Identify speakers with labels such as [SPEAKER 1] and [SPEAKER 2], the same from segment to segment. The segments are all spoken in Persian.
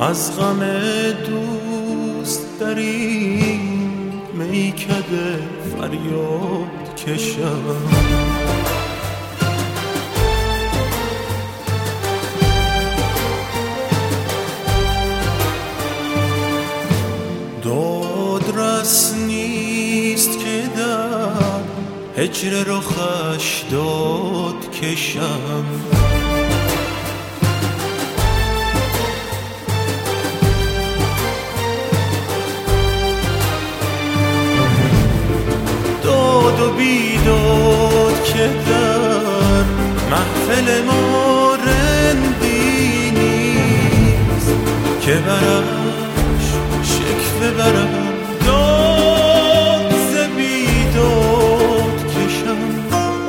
[SPEAKER 1] از غم دوست در این میکده فریاد کشم. دادرس نیست که در هجر رخش داد کشم. داد و بیداد که در محفل ما رندی نیست که برش شکوه برم داد ز بیداد کشم.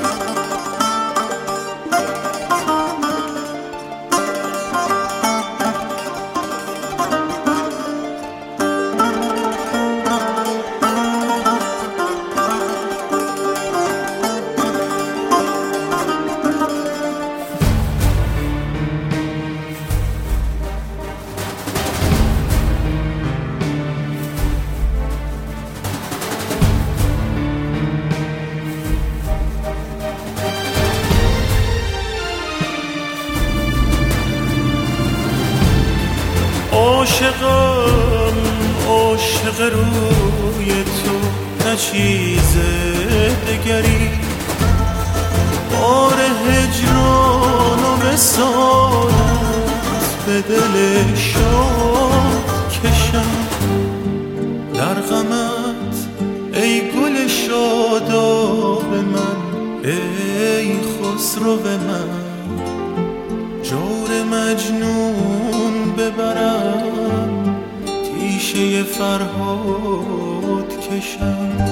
[SPEAKER 1] عاشقم عاشق روی تو نه چیز دگری، بار هجران و وصالت به دل شاد کشم. در غمت ای گل شاداب من، ای خسرو من، جور مجنون ببرم تیشه فرهاد کشم.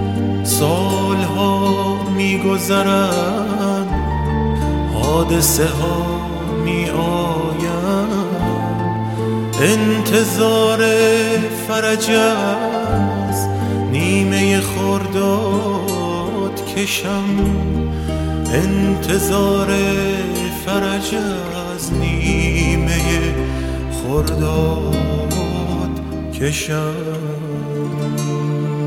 [SPEAKER 1] سالها میگذرن حادثه ها می آیم، انتظار فرج از نیمه خرداد کشم. انتظار فرج از نیمه خرداد کشم.